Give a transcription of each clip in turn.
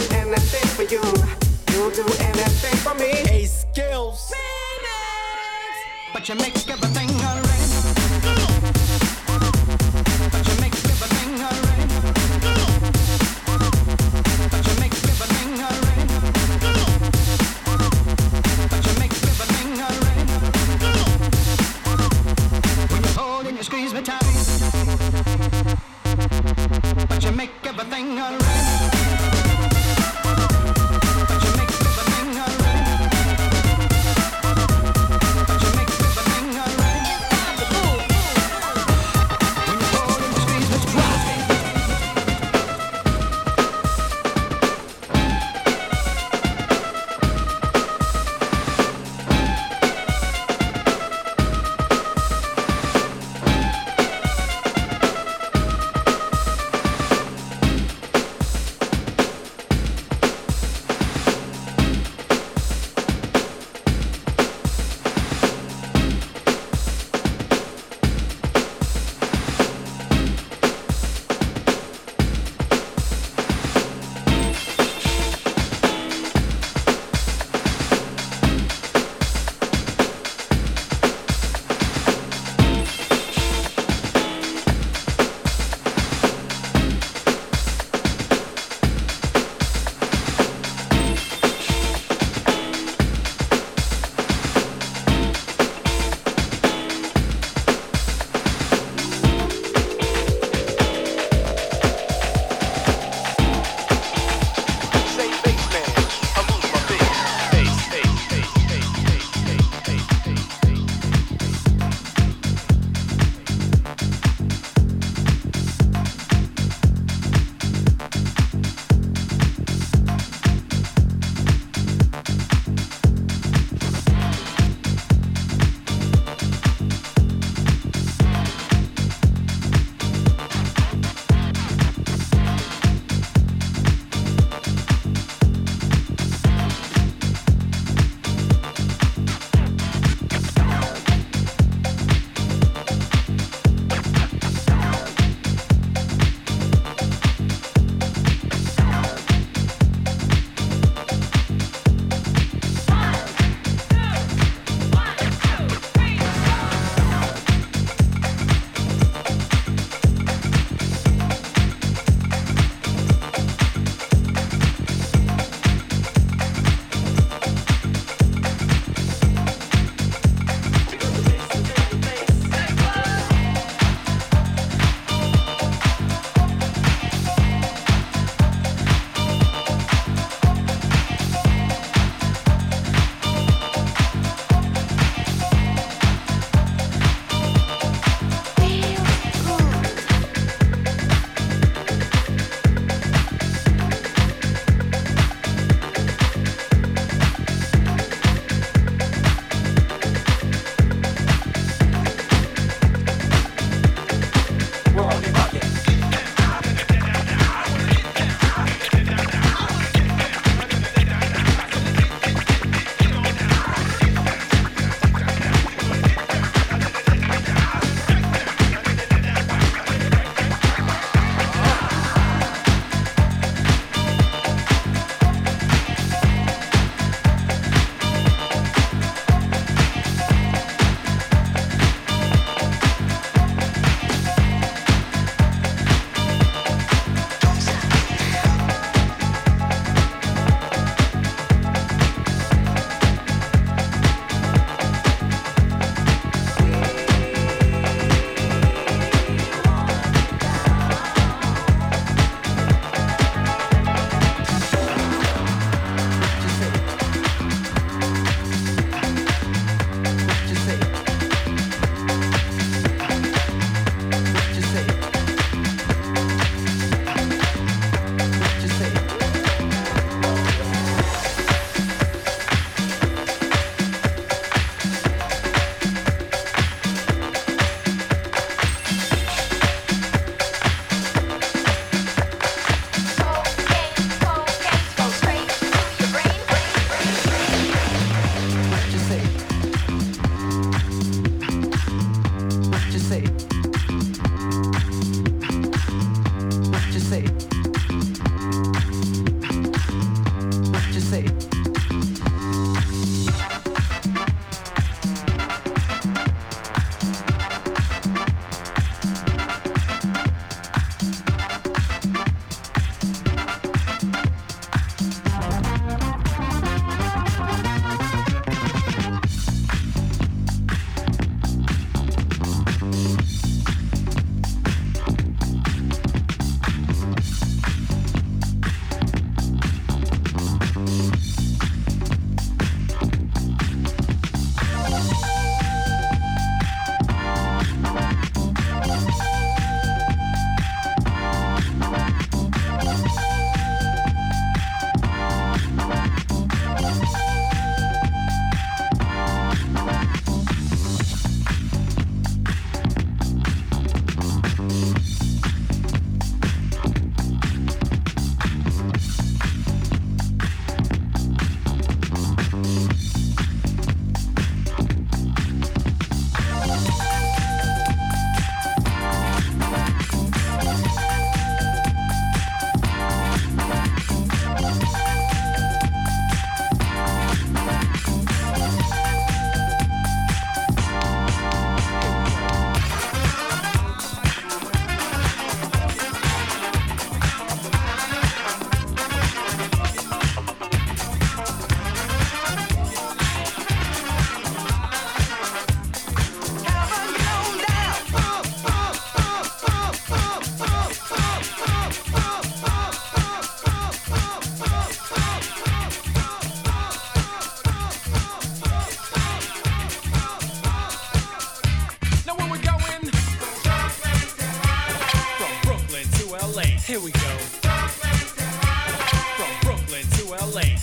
anything for you. You'll do anything for me. Hey, skills. But you make everything alright. But you make everything alright. But you make everything alright. But you make everything alright. When you hold and you squeeze me tight. But you make everything alright. But you make everything alright. But you make everything alright.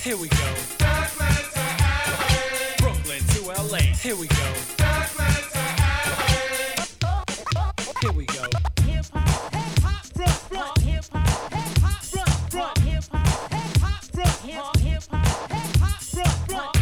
Here we go. Brooklyn to LA. Here we go. Here we go. Hip hop, hip hop, front, hip hop, hip hop, front, hip hop, hip hop, front, hip hop, hip hop, front.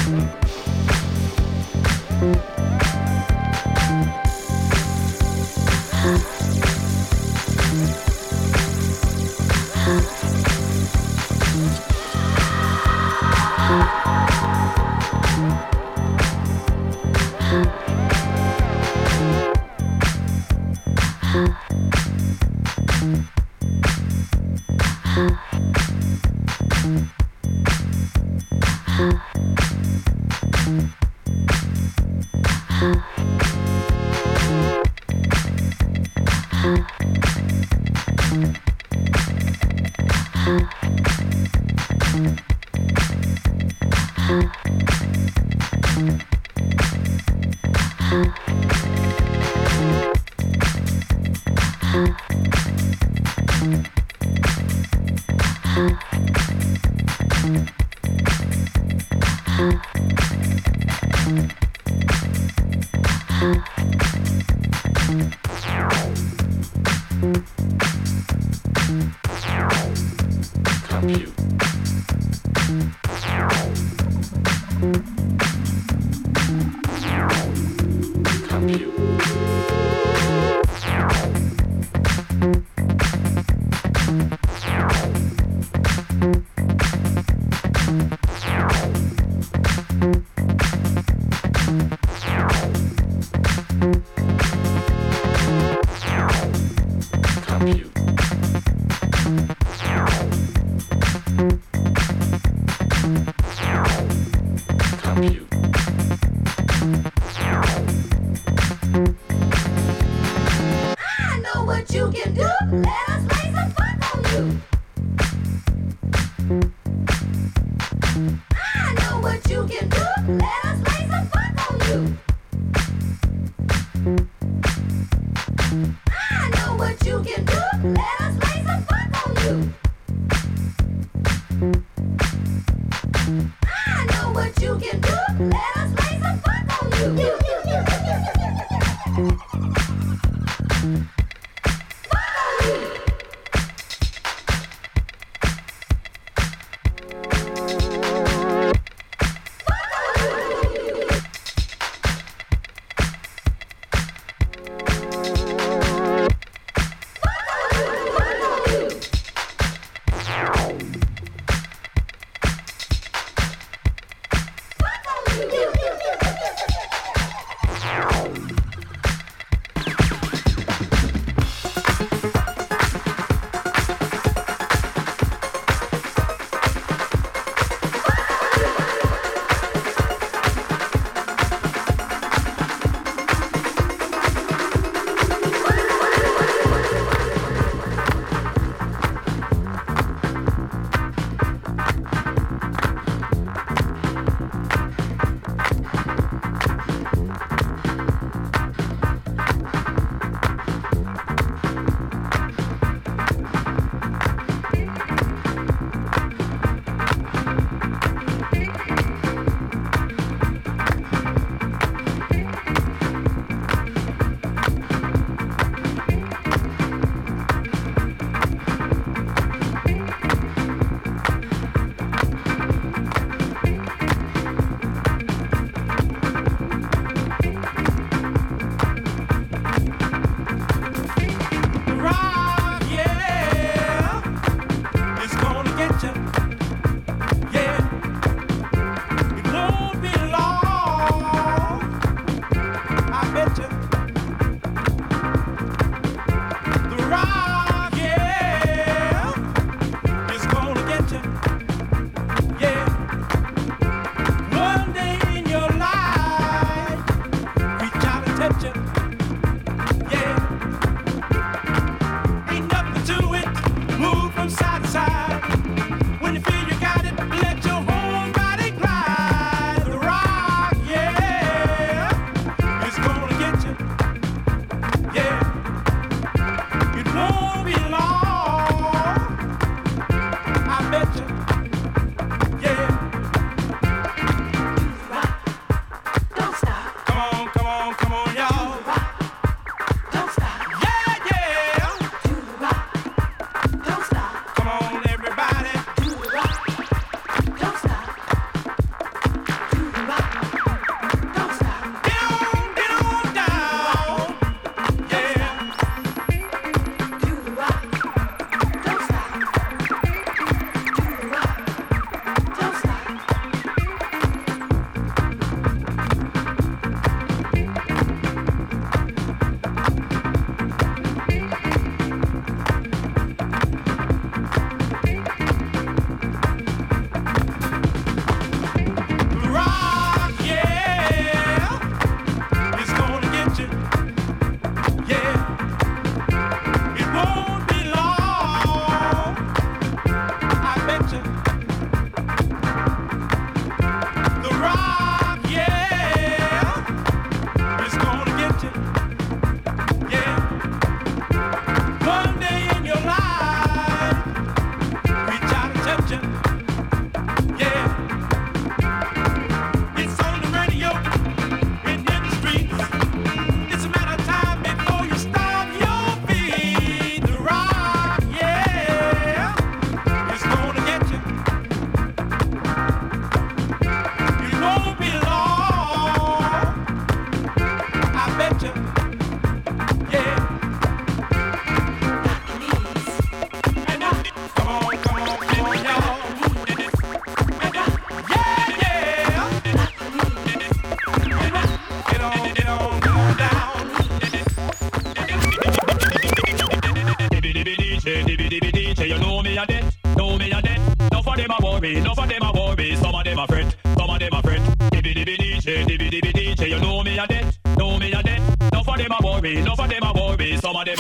I know what you can do. Let us lay some funk on you. I know what you can do. Let us lay some funk on you. I know what you can do. Let us lay some funk on you. I know what you can do. Let us lay some funk on you. You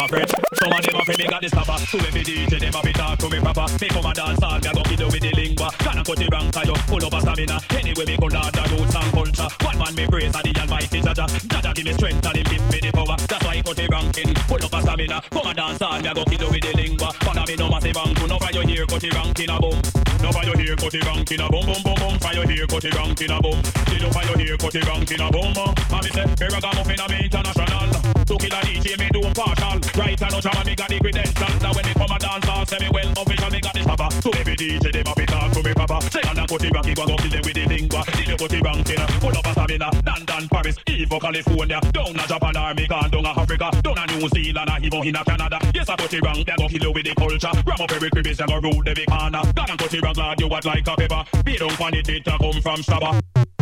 a fret. Some of them a fret, me got this cover. To every DJ, them a be talk to me proper. Me come a dance hall, me a go kid with the lingua. Can I cut the rank, you pull up a stamina. Anyway, me go down the roots and culture. One man me praise and the almighty Jaja. Jaja give me strength and him give me the power. That's why I cut the ranking, pull up a stamina. Come a dance hall, me a go kid with the lingua. Follow me no massive rank, no for your here, cut the ranking a boom. No for your here, cut the ranking a boom, boom, boom, boom. For your here, cut the ranking a boom. See no for your here, cut the ranking a boom. And me say, here I come up in a me international. To kill a DJ, me do partial. Right and no drama, me got the credentials. Now when me come a dance hall, say me well official, me got this papa. To every DJ, them a be talk to me papa. Say and cut the ranking, go kill them with the lingua. See no cut the ranking, pull up a stamina. London, Paris, Evo, California. Down a Japan, Armenian, down a Africa. Down a New Zealand, even in a Canada. Yes, I cut the rank, they go kill you with the culture. Ram up every crib, and go rule every corner. God and cut the rank, lad, you what like a pepper. Be don't find it, it come from Shabba.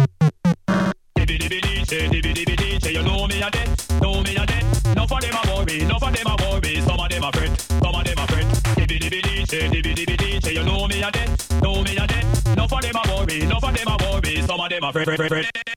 DJ, you know me a dead, know me a dead. No for them a worry, no for them a worry. Some of them a fret, some of them a fret. DJ, you know me a dead, know me a dead. No for them a worry, no for them a worry. Some of them a fret.